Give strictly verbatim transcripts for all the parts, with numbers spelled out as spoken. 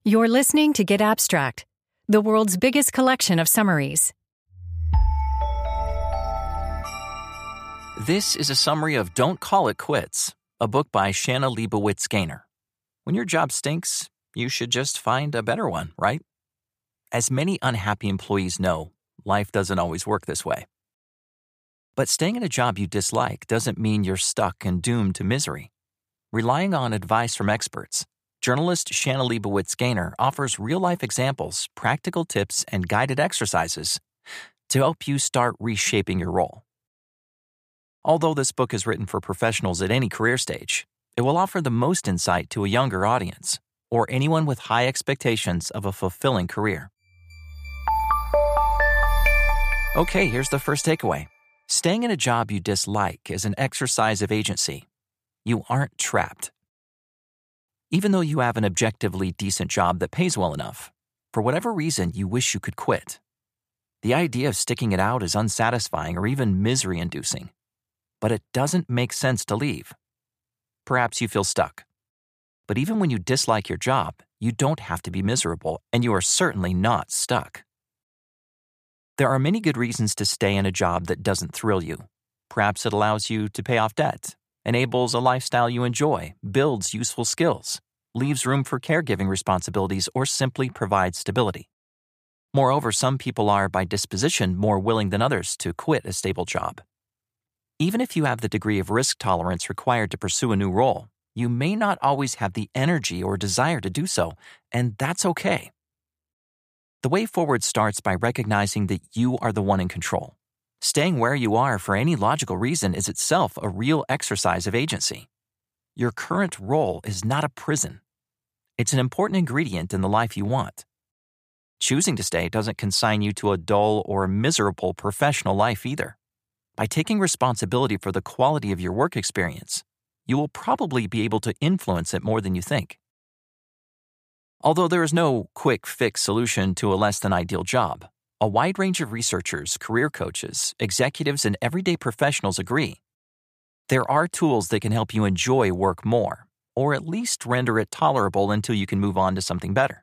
You're listening to Get Abstract, the world's biggest collection of summaries. This is a summary of Don't Call It Quits, a book by Shanna Leibowitz Gaynor. When your job stinks, you should just find a better one, right? As many unhappy employees know, life doesn't always work this way. But staying in a job you dislike doesn't mean you're stuck and doomed to misery. Relying on advice from experts, journalist Shanna Leibowitz Gaynor offers real-life examples, practical tips, and guided exercises to help you start reshaping your role. Although this book is written for professionals at any career stage, it will offer the most insight to a younger audience or anyone with high expectations of a fulfilling career. Okay, here's the first takeaway. Staying in a job you dislike is an exercise of agency. You aren't trapped. Even though you have an objectively decent job that pays well enough, for whatever reason you wish you could quit. The idea of sticking it out is unsatisfying or even misery-inducing. But it doesn't make sense to leave. Perhaps you feel stuck. But even when you dislike your job, you don't have to be miserable, and you are certainly not stuck. There are many good reasons to stay in a job that doesn't thrill you. Perhaps it allows you to pay off debt, enables a lifestyle you enjoy, builds useful skills, leaves room for caregiving responsibilities, or simply provides stability. Moreover, some people are, by disposition, more willing than others to quit a stable job. Even if you have the degree of risk tolerance required to pursue a new role, you may not always have the energy or desire to do so, and that's okay. The way forward starts by recognizing that you are the one in control. Staying where you are for any logical reason is itself a real exercise of agency. Your current role is not a prison. It's an important ingredient in the life you want. Choosing to stay doesn't consign you to a dull or miserable professional life either. By taking responsibility for the quality of your work experience, you will probably be able to influence it more than you think. Although there is no quick fix solution to a less than ideal job, a wide range of researchers, career coaches, executives, and everyday professionals agree. There are tools that can help you enjoy work more, or at least render it tolerable until you can move on to something better.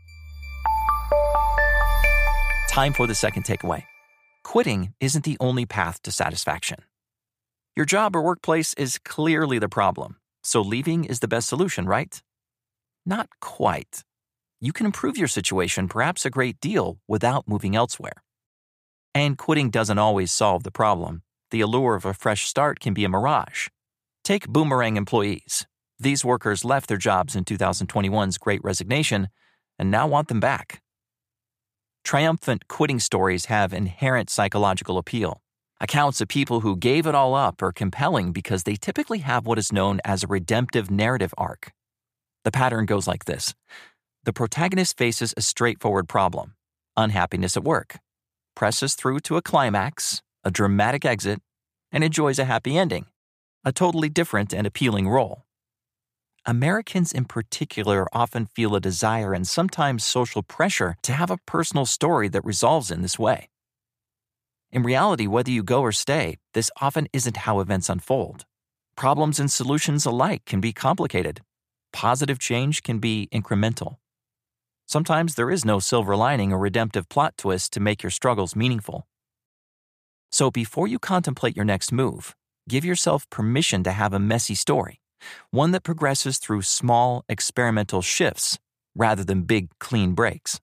Time for the second takeaway. Quitting isn't the only path to satisfaction. Your job or workplace is clearly the problem, so leaving is the best solution, right? Not quite. You can improve your situation perhaps a great deal without moving elsewhere. And quitting doesn't always solve the problem. The allure of a fresh start can be a mirage. Take Boomerang employees. These workers left their jobs in two thousand twenty-one's Great Resignation and now want them back. Triumphant quitting stories have inherent psychological appeal. Accounts of people who gave it all up are compelling because they typically have what is known as a redemptive narrative arc. The pattern goes like this. The protagonist faces a straightforward problem, unhappiness at work, presses through to a climax, a dramatic exit, and enjoys a happy ending, a totally different and appealing role. Americans in particular often feel a desire and sometimes social pressure to have a personal story that resolves in this way. In reality, whether you go or stay, this often isn't how events unfold. Problems and solutions alike can be complicated. Positive change can be incremental. Sometimes there is no silver lining or redemptive plot twist to make your struggles meaningful. So before you contemplate your next move, give yourself permission to have a messy story. One that progresses through small, experimental shifts rather than big, clean breaks.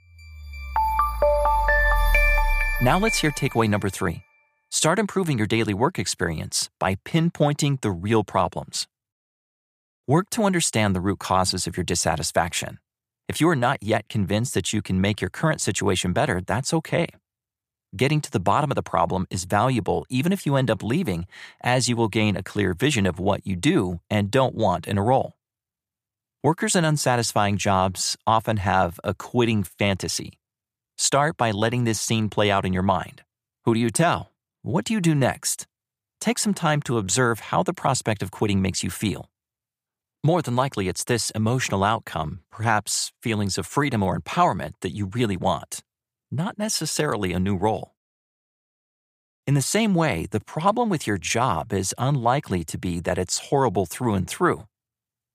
Now let's hear takeaway number three. Start improving your daily work experience by pinpointing the real problems. Work to understand the root causes of your dissatisfaction. If you are not yet convinced that you can make your current situation better, that's okay. Getting to the bottom of the problem is valuable even if you end up leaving, as you will gain a clear vision of what you do and don't want in a role. Workers in unsatisfying jobs often have a quitting fantasy. Start by letting this scene play out in your mind. Who do you tell? What do you do next? Take some time to observe how the prospect of quitting makes you feel. More than likely, it's this emotional outcome, perhaps feelings of freedom or empowerment, that you really want. Not necessarily a new role. In the same way, the problem with your job is unlikely to be that it's horrible through and through.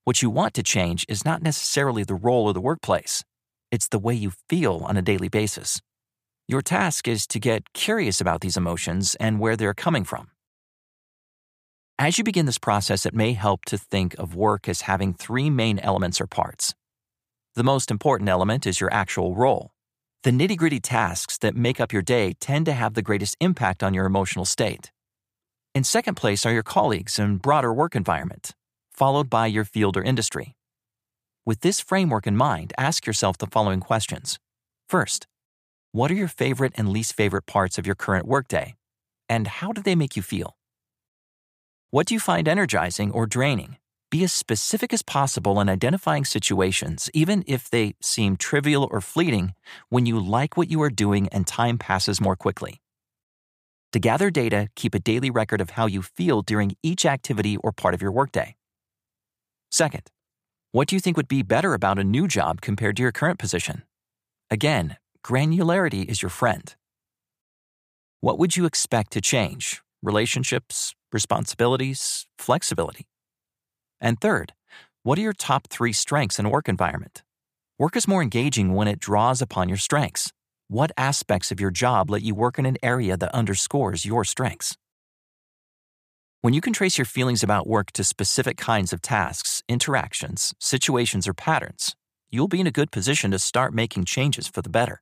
What you want to change is not necessarily the role or the workplace. It's the way you feel on a daily basis. Your task is to get curious about these emotions and where they're coming from. As you begin this process, it may help to think of work as having three main elements or parts. The most important element is your actual role. The nitty-gritty tasks that make up your day tend to have the greatest impact on your emotional state. In second place are your colleagues and broader work environment, followed by your field or industry. With this framework in mind, ask yourself the following questions. First, what are your favorite and least favorite parts of your current workday, and how do they make you feel? What do you find energizing or draining? Be as specific as possible in identifying situations, even if they seem trivial or fleeting, when you like what you are doing and time passes more quickly. To gather data, keep a daily record of how you feel during each activity or part of your workday. Second, what do you think would be better about a new job compared to your current position? Again, granularity is your friend. What would you expect to change? Relationships, responsibilities, flexibility? And third, what are your top three strengths in a work environment? Work is more engaging when it draws upon your strengths. What aspects of your job let you work in an area that underscores your strengths? When you can trace your feelings about work to specific kinds of tasks, interactions, situations, or patterns, you'll be in a good position to start making changes for the better.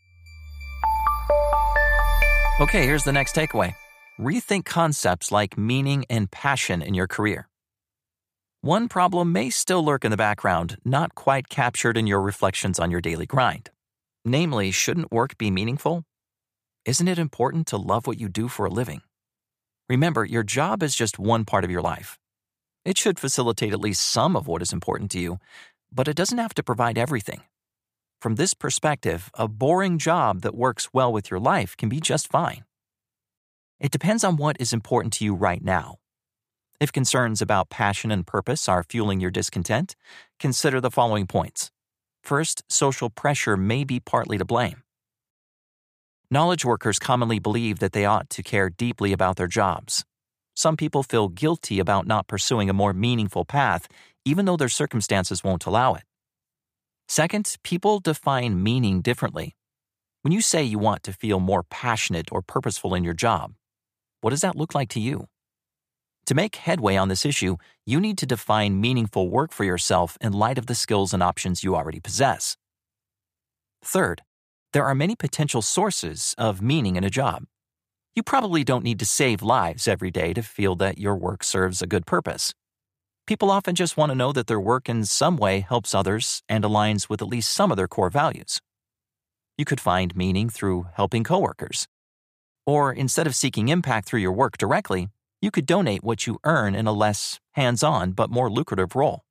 Okay, here's the next takeaway. Rethink concepts like meaning and passion in your career. One problem may still lurk in the background, not quite captured in your reflections on your daily grind. Namely, shouldn't work be meaningful? Isn't it important to love what you do for a living? Remember, your job is just one part of your life. It should facilitate at least some of what is important to you, but it doesn't have to provide everything. From this perspective, a boring job that works well with your life can be just fine. It depends on what is important to you right now. If concerns about passion and purpose are fueling your discontent, consider the following points. First, social pressure may be partly to blame. Knowledge workers commonly believe that they ought to care deeply about their jobs. Some people feel guilty about not pursuing a more meaningful path, even though their circumstances won't allow it. Second, people define meaning differently. When you say you want to feel more passionate or purposeful in your job, what does that look like to you? To make headway on this issue, you need to define meaningful work for yourself in light of the skills and options you already possess. Third, there are many potential sources of meaning in a job. You probably don't need to save lives every day to feel that your work serves a good purpose. People often just want to know that their work in some way helps others and aligns with at least some of their core values. You could find meaning through helping coworkers. Or instead of seeking impact through your work directly, you could donate what you earn in a less hands-on but more lucrative role.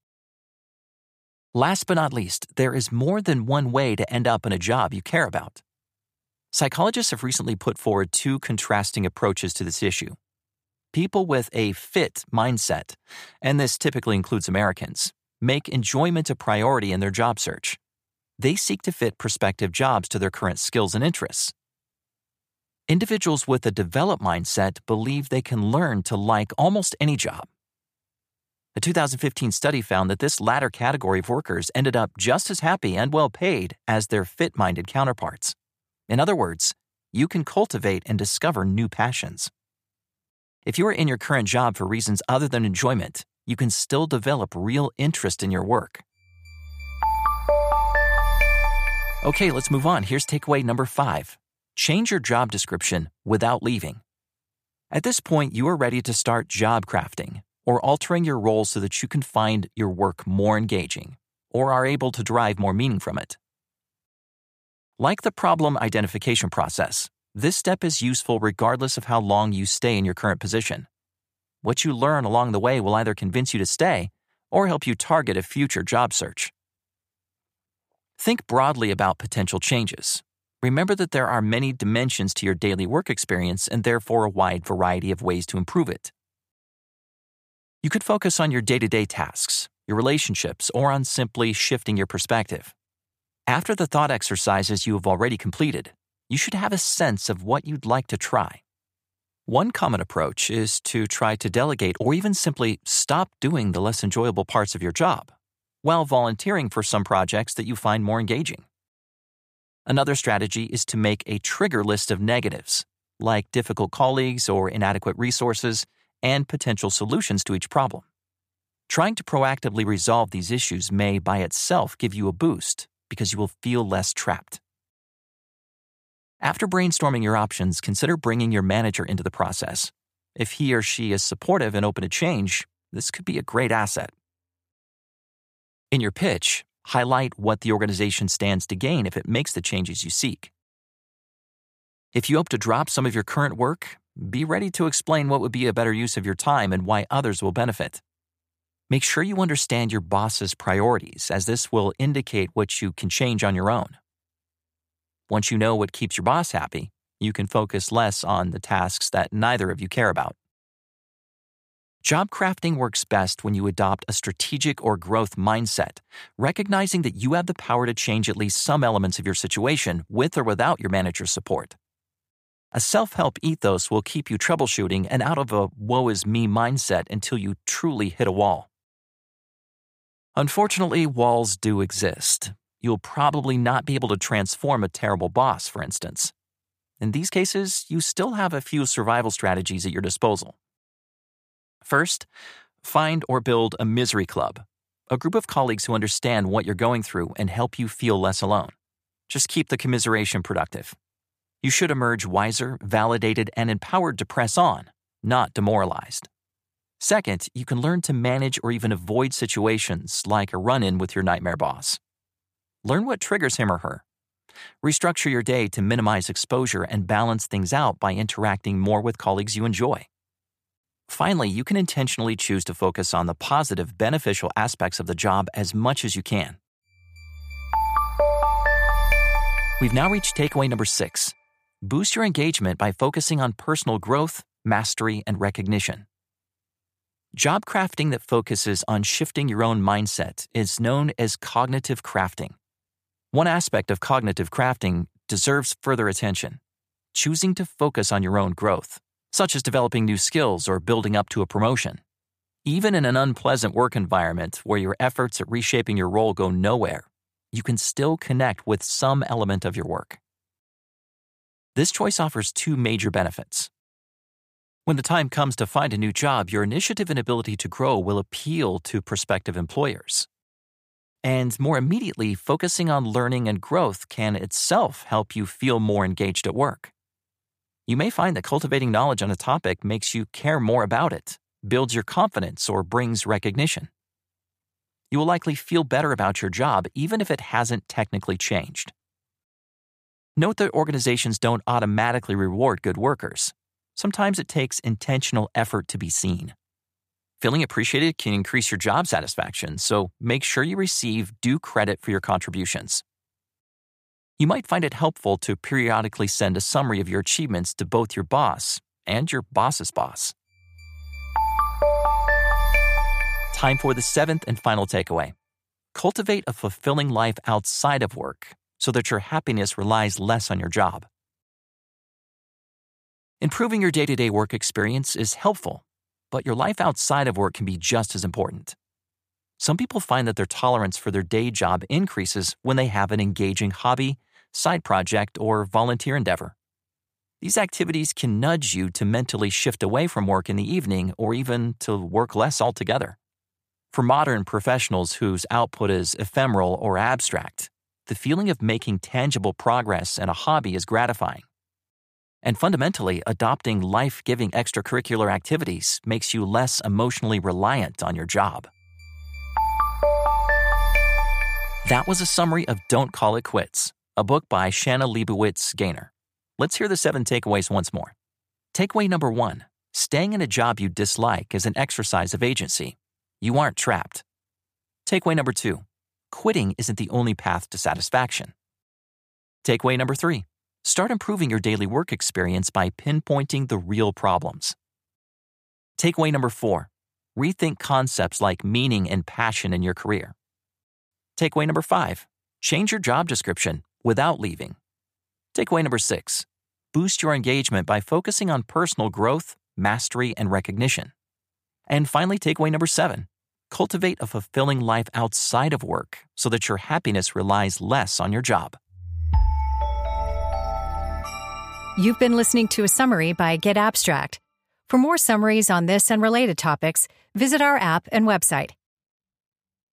Last but not least, there is more than one way to end up in a job you care about. Psychologists have recently put forward two contrasting approaches to this issue. People with a fit mindset, and this typically includes Americans, make enjoyment a priority in their job search. They seek to fit prospective jobs to their current skills and interests. Individuals with a developed mindset believe they can learn to like almost any job. A two thousand fifteen study found that this latter category of workers ended up just as happy and well paid as their fit-minded counterparts. In other words, you can cultivate and discover new passions. If you are in your current job for reasons other than enjoyment, you can still develop real interest in your work. Okay, let's move on. Here's takeaway number five. Change your job description without leaving. At this point, you are ready to start job crafting or altering your role so that you can find your work more engaging or are able to derive more meaning from it. Like the problem identification process, this step is useful regardless of how long you stay in your current position. What you learn along the way will either convince you to stay or help you target a future job search. Think broadly about potential changes. Remember that there are many dimensions to your daily work experience and therefore a wide variety of ways to improve it. You could focus on your day-to-day tasks, your relationships, or on simply shifting your perspective. After the thought exercises you have already completed, you should have a sense of what you'd like to try. One common approach is to try to delegate or even simply stop doing the less enjoyable parts of your job, while volunteering for some projects that you find more engaging. Another strategy is to make a trigger list of negatives, like difficult colleagues or inadequate resources, and potential solutions to each problem. Trying to proactively resolve these issues may by itself give you a boost because you will feel less trapped. After brainstorming your options, consider bringing your manager into the process. If he or she is supportive and open to change, this could be a great asset. In your pitch, highlight what the organization stands to gain if it makes the changes you seek. If you hope to drop some of your current work, be ready to explain what would be a better use of your time and why others will benefit. Make sure you understand your boss's priorities, as this will indicate what you can change on your own. Once you know what keeps your boss happy, you can focus less on the tasks that neither of you care about. Job crafting works best when you adopt a strategic or growth mindset, recognizing that you have the power to change at least some elements of your situation with or without your manager's support. A self-help ethos will keep you troubleshooting and out of a woe-is-me mindset until you truly hit a wall. Unfortunately, walls do exist. You'll probably not be able to transform a terrible boss, for instance. In these cases, you still have a few survival strategies at your disposal. First, find or build a misery club, a group of colleagues who understand what you're going through and help you feel less alone. Just keep the commiseration productive. You should emerge wiser, validated, and empowered to press on, not demoralized. Second, you can learn to manage or even avoid situations like a run-in with your nightmare boss. Learn what triggers him or her. Restructure your day to minimize exposure and balance things out by interacting more with colleagues you enjoy. Finally, you can intentionally choose to focus on the positive, beneficial aspects of the job as much as you can. We've now reached takeaway number six. Boost your engagement by focusing on personal growth, mastery, and recognition. Job crafting that focuses on shifting your own mindset is known as cognitive crafting. One aspect of cognitive crafting deserves further attention: choosing to focus on your own growth, such as developing new skills or building up to a promotion. Even in an unpleasant work environment where your efforts at reshaping your role go nowhere, you can still connect with some element of your work. This choice offers two major benefits. When the time comes to find a new job, your initiative and ability to grow will appeal to prospective employers. And more immediately, focusing on learning and growth can itself help you feel more engaged at work. You may find that cultivating knowledge on a topic makes you care more about it, builds your confidence, or brings recognition. You will likely feel better about your job even if it hasn't technically changed. Note that organizations don't automatically reward good workers. Sometimes it takes intentional effort to be seen. Feeling appreciated can increase your job satisfaction, so make sure you receive due credit for your contributions. You might find it helpful to periodically send a summary of your achievements to both your boss and your boss's boss. Time for the seventh and final takeaway. Cultivate a fulfilling life outside of work so that your happiness relies less on your job. Improving your day-to-day work experience is helpful, but your life outside of work can be just as important. Some people find that their tolerance for their day job increases when they have an engaging hobby, side project, or volunteer endeavor. These activities can nudge you to mentally shift away from work in the evening or even to work less altogether. For modern professionals whose output is ephemeral or abstract, the feeling of making tangible progress in a hobby is gratifying. And fundamentally, adopting life-giving extracurricular activities makes you less emotionally reliant on your job. That was a summary of Don't Call It Quits, a book by Shanna Leibowitz Gaynor. Let's hear the seven takeaways once more. Takeaway number one, staying in a job you dislike is an exercise of agency. You aren't trapped. Takeaway number two, quitting isn't the only path to satisfaction. Takeaway number three, start improving your daily work experience by pinpointing the real problems. Takeaway number four, rethink concepts like meaning and passion in your career. Takeaway number five, change your job description without leaving. Takeaway number six, boost your engagement by focusing on personal growth, mastery, and recognition. And finally, takeaway number seven, cultivate a fulfilling life outside of work so that your happiness relies less on your job. You've been listening to a summary by Get Abstract. For more summaries on this and related topics, visit our app and website,